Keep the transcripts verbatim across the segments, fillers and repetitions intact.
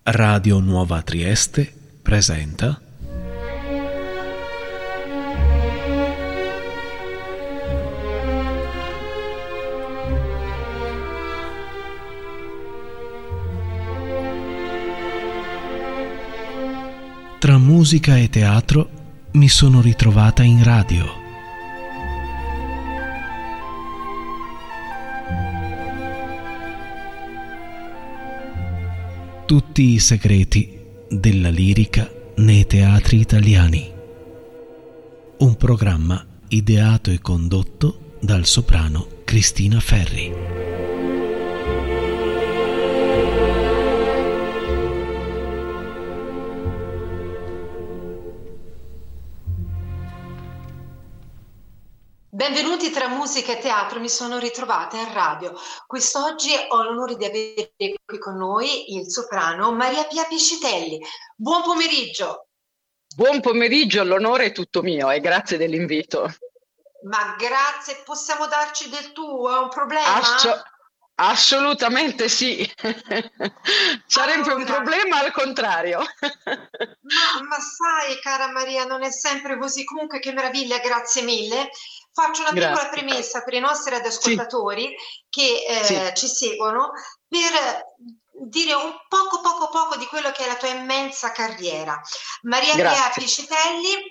Radio Nuova Trieste presenta Tra musica e teatro mi sono ritrovata in radio. Tutti i segreti della lirica nei teatri italiani. Un programma ideato e condotto dal soprano Cristina Ferri. Benvenuti tra musica e teatro, mi sono ritrovata in radio. Quest'oggi ho l'onore di avere qui con noi il soprano Maria Pia Piscitelli. Buon pomeriggio. Buon pomeriggio, l'onore è tutto mio e grazie dell'invito. Ma grazie, possiamo darci del tu? È un problema? Asso- assolutamente sì. Sarebbe allora un problema al contrario. ma, ma sai, cara Maria, non è sempre così. Comunque che meraviglia, grazie mille. Faccio una piccola Grazie. premessa per i nostri radioascoltatori sì. che eh, sì. ci seguono per dire un poco poco poco di quello che è la tua immensa carriera. Maria Pia Piscitelli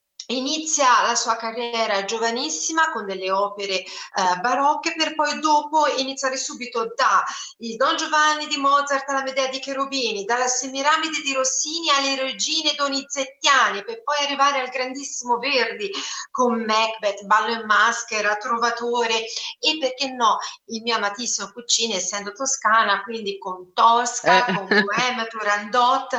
inizia la sua carriera giovanissima con delle opere eh, barocche, per poi dopo iniziare subito da il Don Giovanni di Mozart alla Medea di Cherubini, dalla Semiramide di Rossini alle Regine Donizettiane, per poi arrivare al grandissimo Verdi con Macbeth, Ballo in Maschera, Trovatore e perché no il mio amatissimo Puccini, essendo toscana, quindi con Tosca, eh. con Bohème, Turandot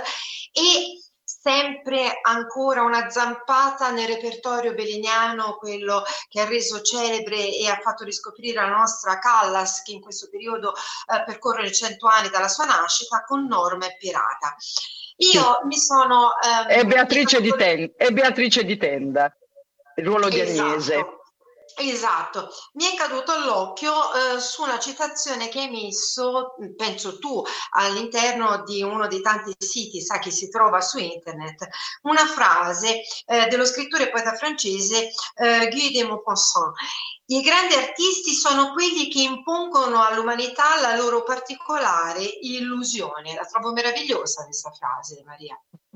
e sempre ancora una zampata nel repertorio belliniano, quello che ha reso celebre e ha fatto riscoprire la nostra Callas, che in questo periodo eh, percorre i cento anni dalla sua nascita, con Norma e Pirata. Io sì. mi sono... Ehm, è, Beatrice di Ten- è Beatrice di Tenda, il ruolo di esatto. Agnese. Esatto, mi è caduto all'occhio eh, su una citazione che hai messo, penso tu, all'interno di uno dei tanti siti, sa, che si trova su internet, una frase eh, dello scrittore e poeta francese eh, Guy de Maupassant. I grandi artisti sono quelli che impongono all'umanità la loro particolare illusione. La trovo meravigliosa questa frase, Maria.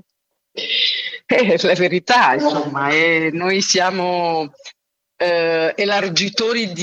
È la verità, insomma, e noi siamo... Uh, elargitori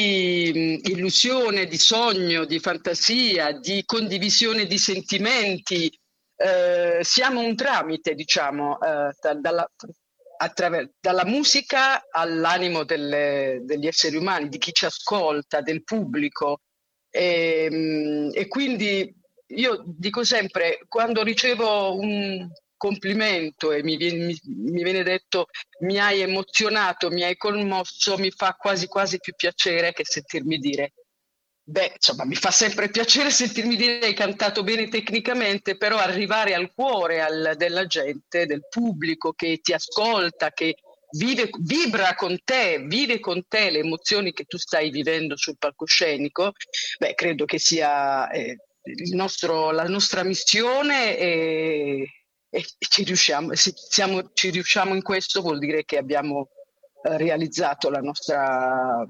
di mh, illusione, di sogno, di fantasia, di condivisione di sentimenti. Uh, siamo un tramite, diciamo, uh, da, dalla, attraver- dalla musica all'animo delle, degli esseri umani, di chi ci ascolta, del pubblico. E, mh, e quindi io dico sempre, quando ricevo un complimento e mi viene, mi, mi viene detto mi hai emozionato, mi hai commosso, mi fa quasi quasi più piacere che sentirmi dire beh, insomma, mi fa sempre piacere sentirmi dire hai cantato bene tecnicamente, però arrivare al cuore al, della gente, del pubblico che ti ascolta, che vive, vibra con te, vive con te le emozioni che tu stai vivendo sul palcoscenico, beh, credo che sia eh, il nostro, la nostra missione e e ci riusciamo, se siamo, ci riusciamo in questo vuol dire che abbiamo eh, realizzato la nostra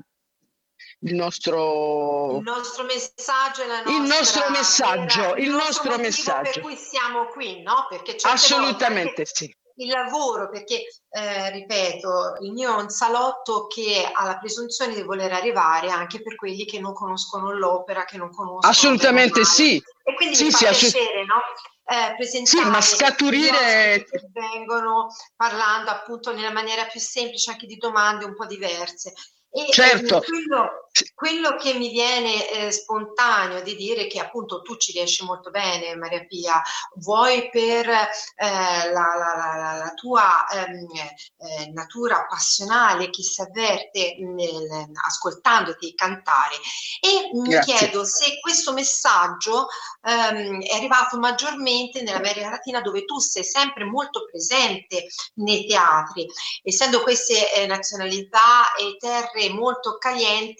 il nostro il nostro messaggio e la nostra il nostro messaggio era, il, il nostro, nostro messaggio per cui siamo qui, no? Perché assolutamente sì. Il lavoro, perché eh, ripeto, il mio è un salotto che ha la presunzione di voler arrivare anche per quelli che non conoscono l'opera, che non conoscono assolutamente sì, e quindi sì, mi fa sì, piacere, no? Eh, presentare sì, ma scaturire che vengono parlando appunto nella maniera più semplice, anche di domande un po' diverse. E certo. eh, quello, quello che mi viene eh, spontaneo di dire che appunto tu ci riesci molto bene, Maria Pia, vuoi per eh, la, la, la, la tua ehm, eh, natura passionale che si avverte nel, ascoltandoti cantare, e mi Grazie. chiedo se questo messaggio ehm, è arrivato maggiormente nell'America Latina, dove tu sei sempre molto presente nei teatri, essendo queste eh, nazionalità e terre molto calienti,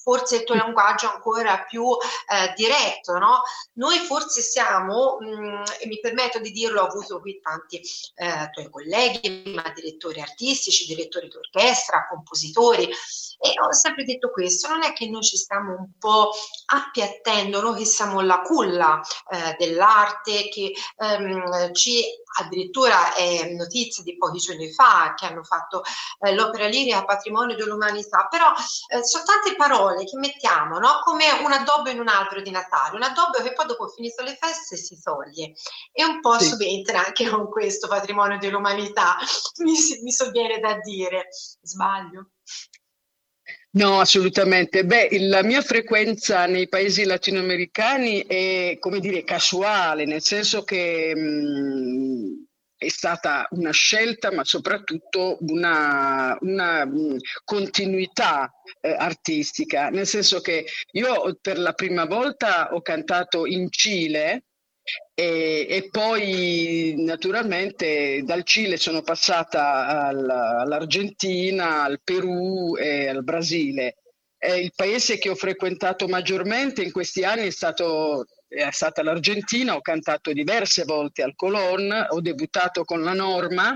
forse il tuo linguaggio ancora più eh, diretto, no? Noi forse siamo, mh, e mi permetto di dirlo, ho avuto qui tanti eh, tuoi colleghi, ma direttori artistici, direttori d'orchestra, compositori, e ho sempre detto questo: non è che noi ci stiamo un po' appiattendo, noi che siamo la culla eh, dell'arte, che ehm, ci addirittura è notizia di pochi giorni fa che hanno fatto eh, l'opera lirica patrimonio dell'umanità, però eh, sono tante parole che mettiamo, no? Come un addobbo in un albero di Natale, un addobbo che poi dopo finito le feste si toglie, e un po' sì. Subentra anche con questo patrimonio dell'umanità, mi, mi sovviene da dire. Sbaglio? No, assolutamente. Beh, la mia frequenza nei paesi latinoamericani è, come dire, casuale, nel senso che mh, è stata una scelta, ma soprattutto una, una mh, continuità eh, artistica, nel senso che io per la prima volta ho cantato in Cile. E, e poi naturalmente dal Cile sono passata al, all'Argentina, al Perù e al Brasile. Eh, il paese che ho frequentato maggiormente in questi anni è stato è stata l'Argentina. Ho cantato diverse volte al Colón, ho debuttato con la Norma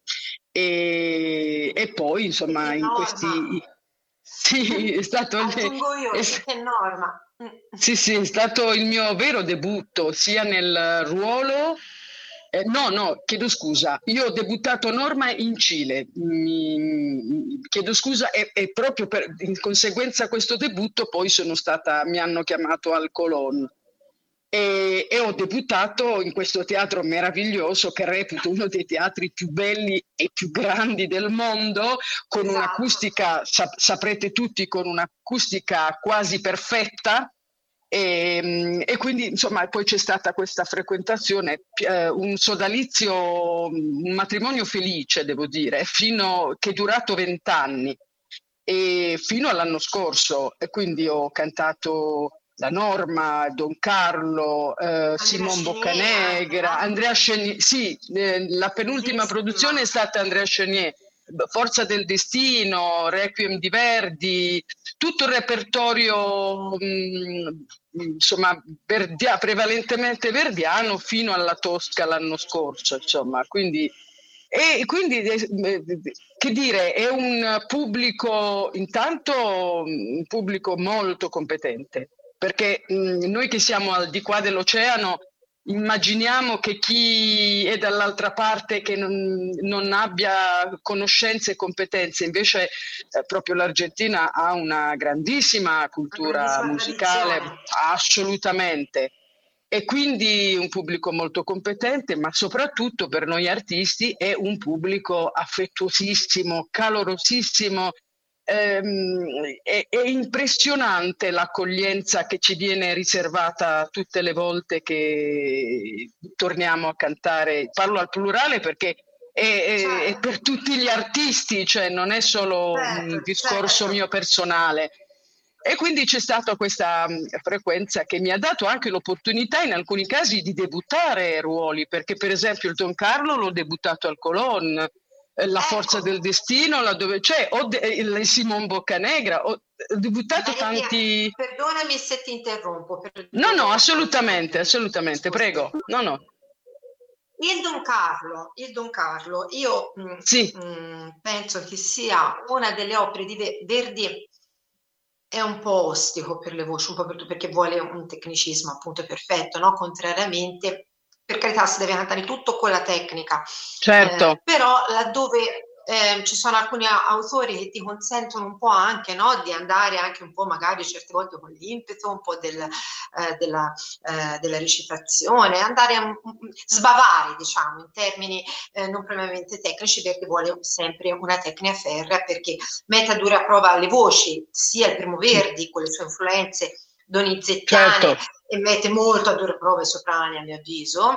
e, e poi insomma in Norma. questi sì, è stato aggiungo io, è... che Norma. Sì, sì, è stato il mio vero debutto, sia nel ruolo, eh, no, no, chiedo scusa, io ho debuttato Norma in Cile, mi, chiedo scusa, e, e proprio per, in conseguenza a questo debutto poi sono stata, mi hanno chiamato al Colón. E, e ho debuttato in questo teatro meraviglioso che reputo uno dei teatri più belli e più grandi del mondo, con esatto. Un'acustica, sap- saprete tutti, con un'acustica quasi perfetta. E, e quindi insomma poi c'è stata questa frequentazione, eh, un sodalizio, un matrimonio felice devo dire, fino, che è durato vent'anni e fino all'anno scorso, e quindi ho cantato la Norma, Don Carlo, eh, Simon Boccanegra, Andrea Chenier, sì, eh, la penultima produzione è stata Andrea Chenier, Forza del Destino, Requiem di Verdi, tutto il repertorio mh, insomma verdia, prevalentemente verdiano fino alla Tosca l'anno scorso, insomma, quindi e quindi che dire, è un pubblico intanto un pubblico molto competente, perché mh, noi che siamo al di qua dell'oceano immaginiamo che chi è dall'altra parte che non, non abbia conoscenze e competenze, invece eh, proprio l'Argentina ha una grandissima cultura una musicale, assolutamente, e quindi un pubblico molto competente, ma soprattutto per noi artisti è un pubblico affettuosissimo, calorosissimo. Ehm, è, è impressionante l'accoglienza che ci viene riservata tutte le volte che torniamo a cantare. Parlo al plurale perché è, certo. è, è per tutti gli artisti, cioè non è solo certo, un discorso certo. mio personale. E quindi c'è stata questa frequenza che mi ha dato anche l'opportunità in alcuni casi di debuttare ruoli, perché per esempio il Don Carlo l'ho debuttato al Colón, La Forza ecco. del Destino, laddove c'è, o de- il Simon Boccanegra, ho debuttato Maria, tanti... Perdonami se ti interrompo. No, no, assolutamente, assolutamente, prego. No, no. Il Don Carlo, il Don Carlo, io mh, sì. mh, penso che sia una delle opere di Verdi. È un po' ostico per le voci, un po' per, perché vuole un tecnicismo appunto perfetto, no? Contrariamente, per carità, si deve cantare tutto con la tecnica, certo. Eh, però laddove eh, ci sono alcuni autori che ti consentono un po' anche, no? Di andare anche un po' magari certe volte con l'impeto, un po' del, eh, della, eh, della recitazione, andare a sbavare, diciamo, in termini eh, non propriamente tecnici, perché vuole sempre una tecnica ferrea, perché mette a dura prova le voci, sia il primo Verdi con le sue influenze donizettiane, certo. E mette molto a dura prova i soprani, a mio avviso,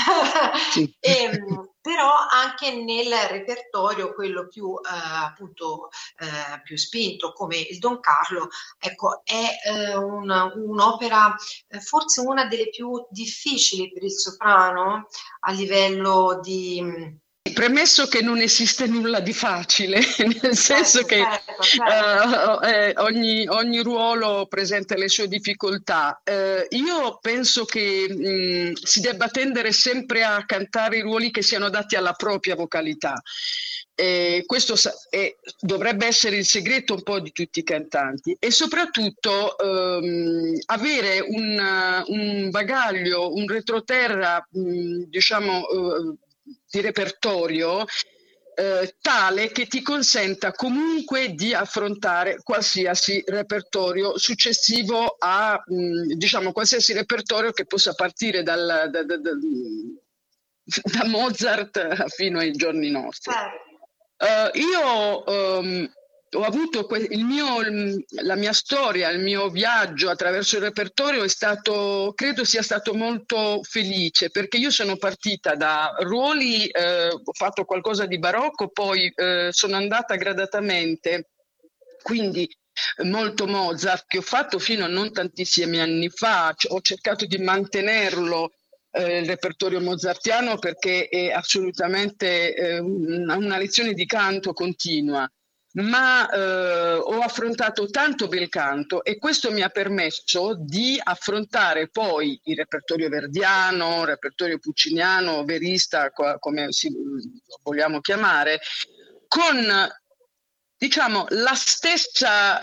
sì. e, però anche nel repertorio quello più eh, appunto eh, più spinto come il Don Carlo, ecco, è eh, una, un'opera eh, forse una delle più difficili per il soprano a livello di Premesso che non esiste nulla di facile, nel senso che certo, certo. Uh, eh, ogni, ogni ruolo presenta le sue difficoltà. Uh, io penso che mh, si debba tendere sempre a cantare i ruoli che siano adatti alla propria vocalità. E questo è, dovrebbe essere il segreto un po' di tutti i cantanti, e soprattutto um, avere un, un bagaglio, un retroterra, mh, diciamo, uh, di repertorio eh, tale che ti consenta comunque di affrontare qualsiasi repertorio successivo a, mh, diciamo, qualsiasi repertorio che possa partire dal, da, da, da, da Mozart fino ai giorni nostri. Uh, io um, ho avuto que- il mio, la mia storia, il mio viaggio attraverso il repertorio è stato, credo sia stato molto felice, perché io sono partita da ruoli, eh, ho fatto qualcosa di barocco, poi eh, sono andata gradatamente, quindi molto Mozart, che ho fatto fino a non tantissimi anni fa, ho cercato di mantenerlo, eh, il repertorio mozartiano, perché è assolutamente eh, una, una lezione di canto continua. Ma eh, ho affrontato tanto bel canto, e questo mi ha permesso di affrontare poi il repertorio verdiano, il repertorio pucciniano, verista, come si vogliamo chiamare, con, diciamo, la stessa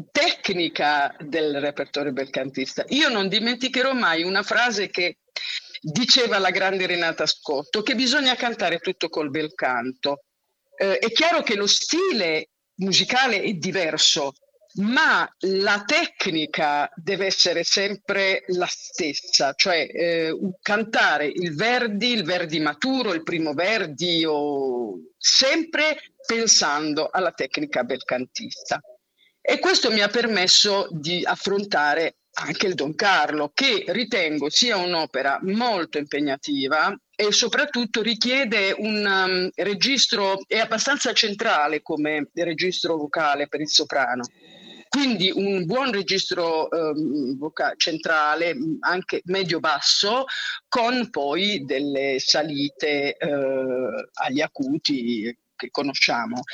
tecnica del repertorio belcantista. Io non dimenticherò mai una frase che diceva la grande Renata Scotto, che bisogna cantare tutto col bel canto. Eh, è chiaro che lo stile musicale è diverso, ma la tecnica deve essere sempre la stessa, cioè eh, cantare il Verdi, il Verdi maturo, il primo Verdi, o sempre pensando alla tecnica belcantista. E questo mi ha permesso di affrontare anche il Don Carlo, che ritengo sia un'opera molto impegnativa e soprattutto richiede un um, registro, è abbastanza centrale come registro vocale per il soprano. Quindi un buon registro um, vocale centrale, anche medio-basso, con poi delle salite uh, agli acuti che conosciamo,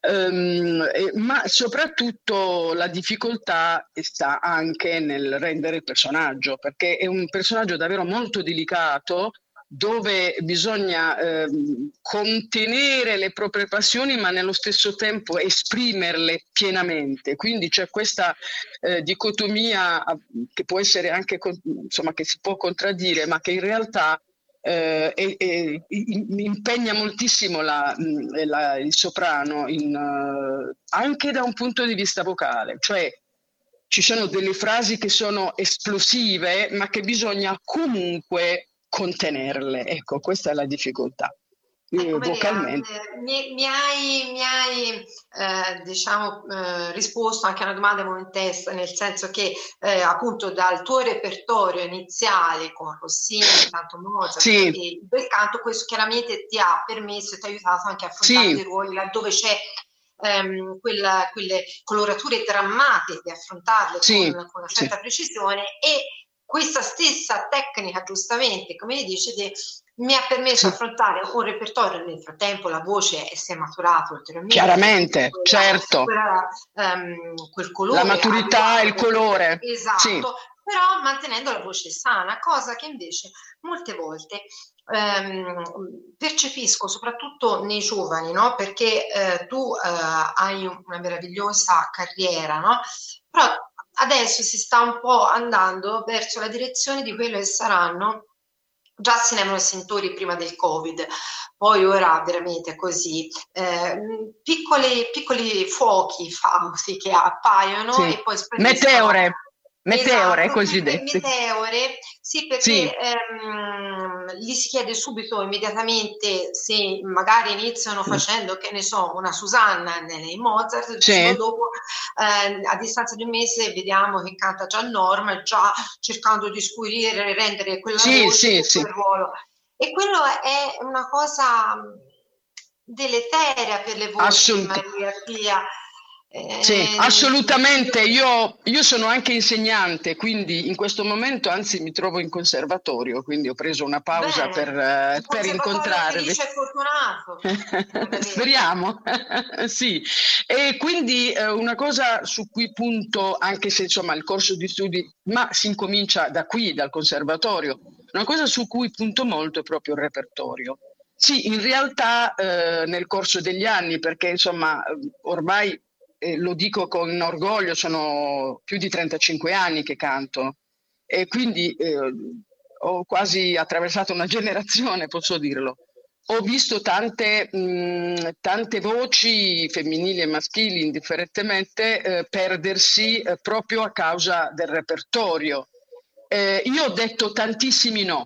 um, eh, ma soprattutto la difficoltà sta anche nel rendere il personaggio, perché è un personaggio davvero molto delicato, dove bisogna eh, contenere le proprie passioni, ma nello stesso tempo esprimerle pienamente. Quindi c'è questa eh, dicotomia che può essere anche, insomma, che si può contraddire, ma che in realtà eh, è, è, impegna moltissimo la, la, il soprano, in, uh, anche da un punto di vista vocale. Cioè, ci sono delle frasi che sono esplosive, ma che bisogna comunque contenerle. Ecco, questa è la difficoltà. Ecco, vocalmente. Mi, mi hai, mi hai eh, diciamo, eh, risposto anche a una domanda in testa, nel senso che eh, appunto dal tuo repertorio iniziale con Rossini, tanto Mozart, sì, e il bel canto, questo chiaramente ti ha permesso e ti ha aiutato anche a affrontare sì. dei ruoli laddove c'è ehm, quella, quelle colorature drammatiche, affrontarle sì. con, con una certa sì. precisione, e questa stessa tecnica, giustamente, come dici, mi ha permesso di sì. affrontare un repertorio. Nel frattempo la voce si è maturata ulteriormente. Chiaramente, quella, certo. Quella, um, quel colore. La maturità e il colore. Esatto, sì. però mantenendo la voce sana, cosa che invece molte volte um, percepisco, soprattutto nei giovani, no? Perché uh, tu uh, hai una meravigliosa carriera, no? Però adesso si sta un po' andando verso la direzione di quello che saranno, già se ne avevano sentori prima del Covid, poi ora veramente è così, eh, piccoli, piccoli fuochi famosi che appaiono sì. e poi meteore. Meteore, esatto, cosiddette. Meteore, sì, perché sì. Ehm, gli si chiede subito, immediatamente, se magari iniziano sì. facendo, che ne so, una Susanna nei Mozart, il giorno sì. dopo, eh, a distanza di un mese, vediamo che canta già Norma, già cercando di scurire, rendere quella sì, voce, sì, quel sì. ruolo. E quello è una cosa deleteria per le voci, Maria Pia. Sì, assolutamente. Io, io sono anche insegnante, quindi in questo momento anzi mi trovo in conservatorio, quindi ho preso una pausa Bene, per, un per incontrarvi. Felice e fortunato. Speriamo, sì. E quindi eh, una cosa su cui punto, anche se insomma il corso di studi, ma si incomincia da qui, dal conservatorio, una cosa su cui punto molto è proprio il repertorio. Sì, in realtà eh, nel corso degli anni, perché insomma ormai eh, lo dico con orgoglio, sono più di trentacinque anni che canto e quindi eh, ho quasi attraversato una generazione, posso dirlo. Ho visto tante, mh, tante voci femminili e maschili, indifferentemente, eh, perdersi eh, proprio a causa del repertorio. Eh, io ho detto tantissimi no.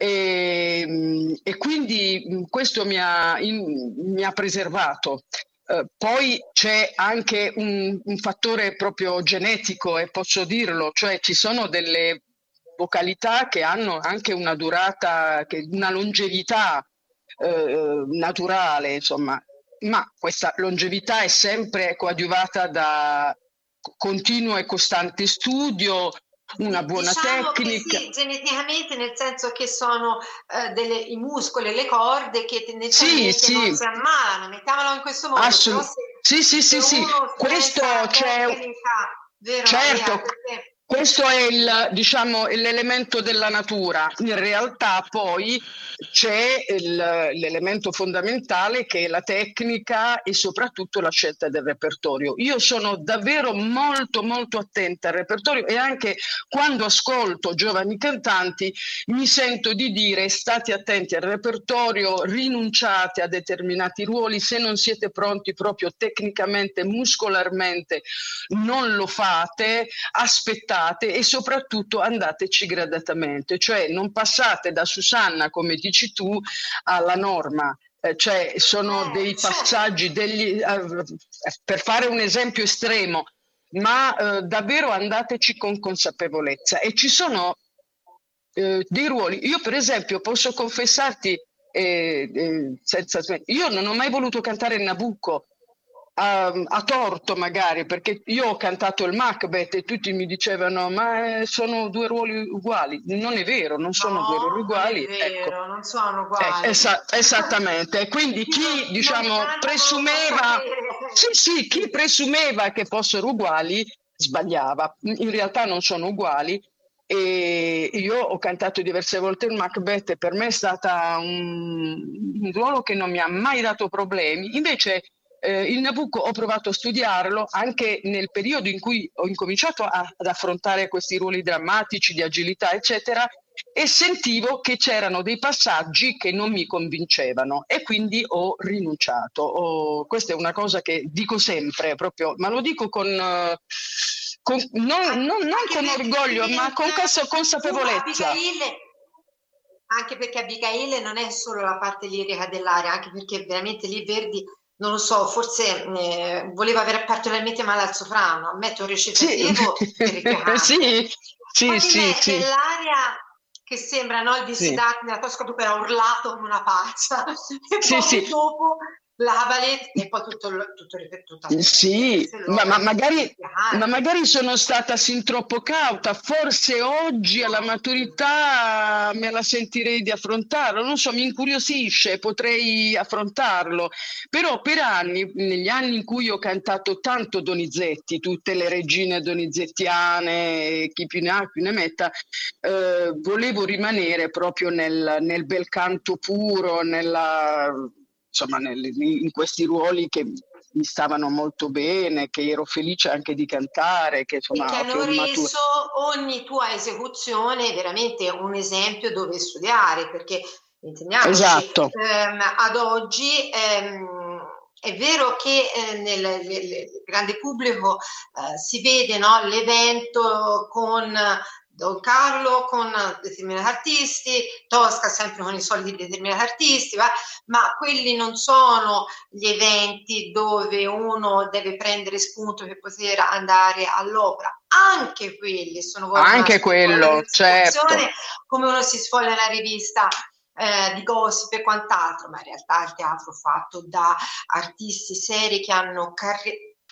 E, e quindi questo mi ha, in, mi ha preservato. Uh, poi c'è anche un, un fattore proprio genetico, e posso dirlo, cioè ci sono delle vocalità che hanno anche una durata, che, una longevità uh, naturale, insomma, ma questa longevità è sempre coadiuvata da continuo e costante studio, una buona diciamo tecnica. Che sì, geneticamente, nel senso che sono uh, delle, i muscoli e le corde che tendenzialmente sì, non sì. si ammalano, mettiamolo in questo modo. Assolut- però se, sì, sì, se sì, sì. Questo c'è. Tecnica, vero, certo. Maria, perché... Questo è il, diciamo, l'elemento della natura. In realtà poi c'è il, l'elemento fondamentale che è la tecnica e soprattutto la scelta del repertorio. Io sono davvero molto molto attenta al repertorio e anche quando ascolto giovani cantanti mi sento di dire: state attenti al repertorio, rinunciate a determinati ruoli, se non siete pronti proprio tecnicamente, muscolarmente, non lo fate, aspettate e soprattutto andateci gradatamente, cioè non passate da Susanna, come dici tu, alla Norma. Eh, cioè sono eh, dei passaggi, degli, eh, per fare un esempio estremo, ma eh, davvero andateci con consapevolezza. E ci sono eh, dei ruoli. Io per esempio posso confessarti, eh, eh, senza, io non ho mai voluto cantare il Nabucco. A, a torto magari, perché io ho cantato il Macbeth e tutti mi dicevano: ma sono due ruoli uguali. Non è vero, non sono no, due ruoli uguali. Non è vero, ecco. non sono uguali. Eh, esa- esattamente. Quindi chi non, diciamo non presumeva sì, sì, chi presumeva che fossero uguali sbagliava. In realtà non sono uguali. E io ho cantato diverse volte il Macbeth e per me è stato un, un ruolo che non mi ha mai dato problemi. Invece Eh, il Nabucco ho provato a studiarlo anche nel periodo in cui ho incominciato a, ad affrontare questi ruoli drammatici di agilità eccetera, e sentivo che c'erano dei passaggi che non mi convincevano e quindi ho rinunciato. Ho, questa è una cosa che dico sempre proprio, ma lo dico con, uh, con non, non, non con orgoglio ma con consapevolezza. Anche perché Abigail non è solo la parte lirica dell'aria, anche perché veramente lì Verdi, non lo so, forse eh, voleva avere particolarmente male al soprano, ammette un recitativo sì. terrificante. sì, sì, Poi sì, mette sì. l'aria che sembra, no, il disidato, sì. Nella tua scoperta era urlato come una pazza, e sì, poi sì. dopo la cavaletta e poi tutto il tutto ripetuto. Sì, ma, ma, magari, ma magari sono stata sin troppo cauta, forse oggi alla maturità me la sentirei di affrontarlo, non so, mi incuriosisce, potrei affrontarlo, però per anni, negli anni in cui ho cantato tanto Donizetti, tutte le regine donizettiane, chi più ne ha più ne metta, eh, volevo rimanere proprio nel, nel bel canto puro, nella... insomma nel, in questi ruoli che mi stavano molto bene, che ero felice anche di cantare, che insomma e che hanno reso ogni tua esecuzione veramente un esempio dove studiare, perché intendiamoci, esatto. ehm, ad oggi ehm, è vero che eh, nel, nel, nel grande pubblico eh, si vede, no, l'evento con Don Carlo con determinati artisti, Tosca sempre con i soliti determinati artisti, va? Ma quelli non sono gli eventi dove uno deve prendere spunto per poter andare all'opera. Anche quelli sono anche quello, certo, come uno si sfoglia la rivista eh, di gossip e quant'altro, ma in realtà il teatro fatto da artisti seri che hanno carriere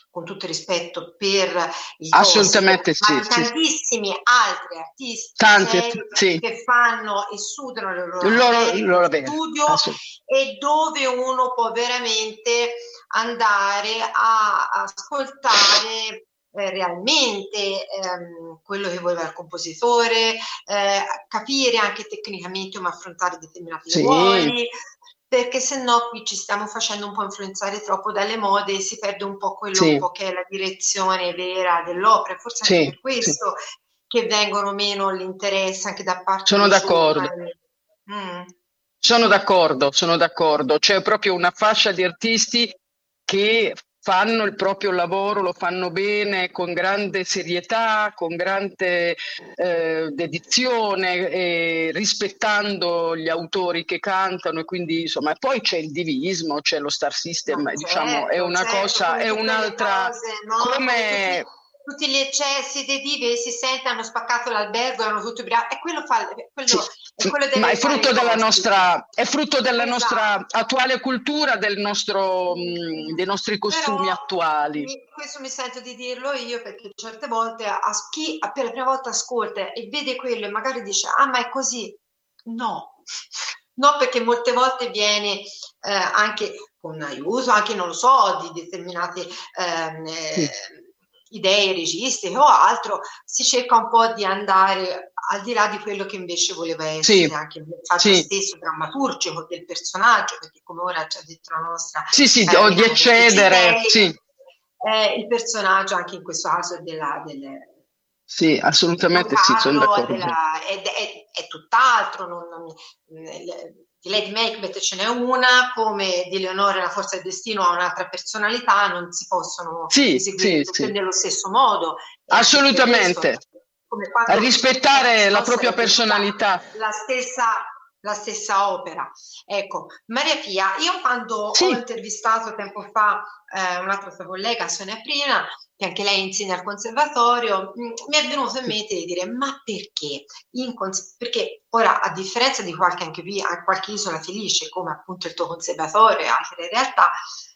con tutto il rispetto per il assolutamente gossip, sì, ma sì. tantissimi altri artisti Tanti, sì. sì. che fanno e sudano le loro, loro, loro studio e dove uno può veramente andare a ascoltare eh, realmente ehm, quello che voleva il compositore, eh, capire anche tecnicamente come affrontare determinati sì. ruoli, perché se no qui ci stiamo facendo un po' influenzare troppo dalle mode e si perde un po' quello sì. un po' che è la direzione vera dell'opera, forse anche sì, per questo sì. che vengono meno l'interesse anche da parte sono dei d'accordo. giovani. Mm. Sono d'accordo, sono d'accordo. C'è proprio una fascia di artisti che fanno il proprio lavoro, lo fanno bene, con grande serietà, con grande eh, dedizione, e rispettando gli autori che cantano, e quindi insomma, poi c'è il divismo, c'è lo star system, Ma diciamo, certo, è una certo, cosa, come è tutte un'altra, le cose, no? come... come tutti, tutti gli eccessi dei divi si sente, hanno spaccato l'albergo, erano tutti ubriachi, e quello fa, quello, sì, è quello deve ma è fare frutto il della gossip. nostra, è frutto della Esatto. nostra attuale cultura, del nostro, mh, dei nostri costumi Però, attuali. Mi, questo mi sento di dirlo io, perché certe volte a chi per la prima volta ascolta e vede quello e magari dice ah ma è così, no, no, perché molte volte viene eh, anche con aiuto, anche non lo so, di determinate ehm, sì. eh, idee registiche o altro, si cerca un po' di andare al di là di quello che invece voleva essere sì. anche il messaggio sì. stesso drammaturgico del personaggio, perché come ora ci ha detto la nostra sì sì eh, o di eccedere sì. eh, il personaggio anche in questo caso è della, del sì, assolutamente sì, sono d'accordo. Della, è, è, è tutt'altro, non, non, di Lady Macbeth ce n'è una, come di Leonore la forza del destino ha un'altra personalità, non si possono sì, eseguire sì, tutte sì. nello stesso modo. Assolutamente, a rispettare la propria personalità. La stessa, la stessa opera. Ecco, Maria Pia, io quando sì. ho intervistato tempo fa eh, un'altra sua collega, Sonia Prina, che anche lei insegna al conservatorio, mh, mi è venuto in mente di dire ma perché? In cons- perché ora, a differenza di qualche, anche qui, qualche isola felice, come appunto il tuo conservatorio e altre realtà,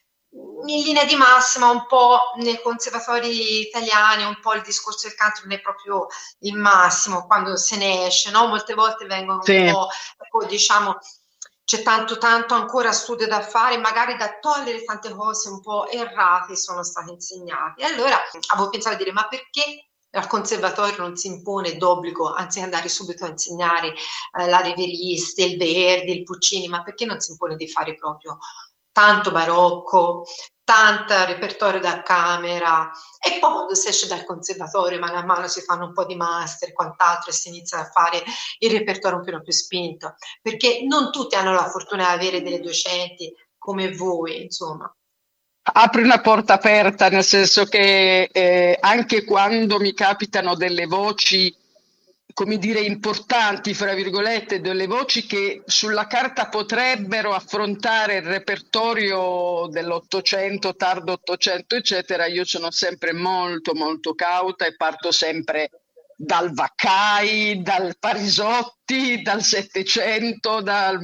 in linea di massima un po' nei conservatori italiani un po' il discorso del canto non è proprio il massimo quando se ne esce, no? Molte volte vengono sì. un po', ecco, diciamo, c'è tanto tanto ancora studio da fare, magari da togliere tante cose un po' errate sono state insegnate. E allora avevo pensato a dire ma perché al conservatorio non si impone d'obbligo, anzi andare subito a insegnare eh, la Reveriste, il Verdi, il Puccini, ma perché non si impone di fare proprio tanto barocco, tanto repertorio da camera, e poi quando si esce dal conservatorio mano a mano si fanno un po' di master e quant'altro e si inizia a fare il repertorio un po' più spinto, perché non tutti hanno la fortuna di avere delle docenti come voi, insomma. Apri una porta aperta, nel senso che eh, anche quando mi capitano delle voci, come dire, importanti, fra virgolette, delle voci che sulla carta potrebbero affrontare il repertorio dell'Ottocento, tardo Ottocento, eccetera, io sono sempre molto, molto cauta e parto sempre dal Vaccai, dal Parisotti, dal Settecento, dal...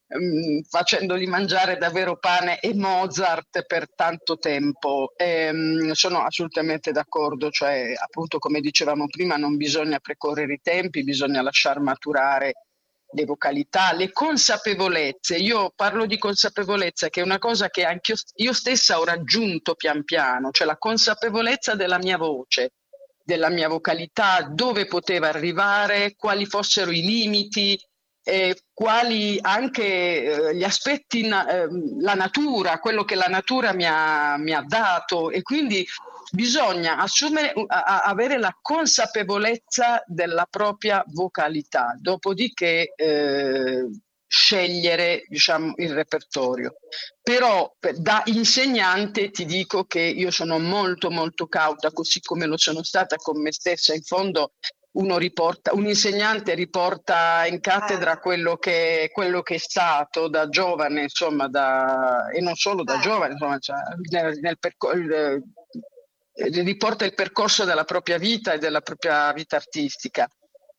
facendogli mangiare davvero pane e Mozart per tanto tempo. Ehm, sono assolutamente d'accordo, cioè appunto come dicevamo prima non bisogna precorrere i tempi, bisogna lasciar maturare le vocalità, le consapevolezze. Io parlo di consapevolezza, che è una cosa che anche io, io stessa ho raggiunto pian piano, cioè la consapevolezza della mia voce, della mia vocalità, dove poteva arrivare, quali fossero i limiti, Eh, quali anche eh, gli aspetti, na- eh, la natura, quello che la natura mi ha, mi ha dato, e quindi bisogna assumere, a, a, avere la consapevolezza della propria vocalità, dopodiché eh, scegliere, diciamo, il repertorio. Però da insegnante ti dico che io sono molto molto cauta, così come lo sono stata con me stessa. In fondo uno riporta, un insegnante riporta in cattedra quello che, quello che è stato da giovane, insomma, da, e non solo da giovane, insomma, cioè, nel, nel percor- il, riporta il percorso della propria vita e della propria vita artistica.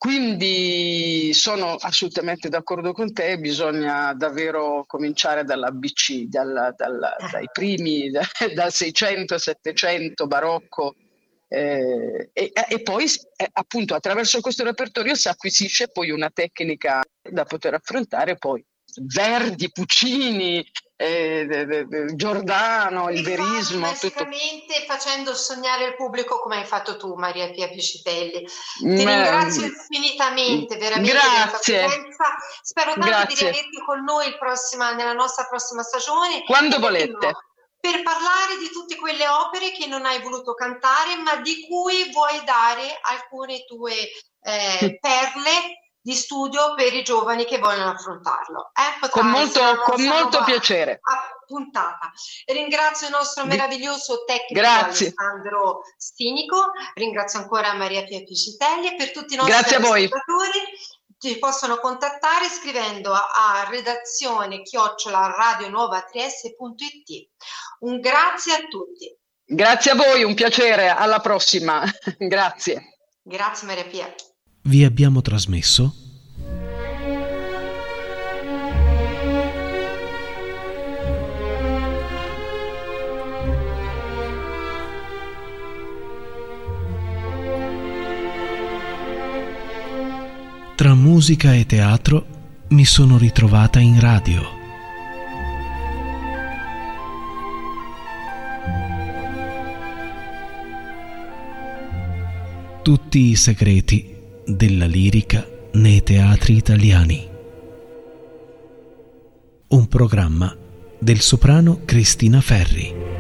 quindi sono assolutamente d'accordo con te, bisogna davvero cominciare dall'A B C, dalla, dalla, dai primi, da, dal seicento settecento barocco, eh, e, e poi eh, appunto attraverso questo repertorio si acquisisce poi una tecnica da poter affrontare poi Verdi, Puccini, eh, eh, eh, Giordano, il verismo, basicamente tutto. Facendo sognare il pubblico come hai fatto tu, Maria Pia Piscitelli. Ti Ma... ringrazio infinitamente, veramente. Grazie. Spero tanto Grazie. di riaverti con noi il prossima, nella nostra prossima stagione. Quando volete. No, per parlare di tutte quelle opere che non hai voluto cantare, ma di cui vuoi dare alcune tue eh, perle di studio per i giovani che vogliono affrontarlo. Eh, con molto, con molto piacere. Puntata. Ringrazio il nostro meraviglioso tecnico Grazie. Alessandro Stinico, ringrazio ancora Maria Pia Piscitelli e per tutti i nostri Grazie ascoltatori. Ci possono contattare scrivendo a, a redazione chiocciola radionuovatrieste punto it. Un grazie a tutti. Grazie a voi, un piacere, alla prossima. Grazie. Grazie Maria Pia. Vi abbiamo trasmesso Tra musica e teatro mi sono ritrovata in radio. Tutti i segreti della lirica nei teatri italiani. Un programma del soprano Cristina Ferri.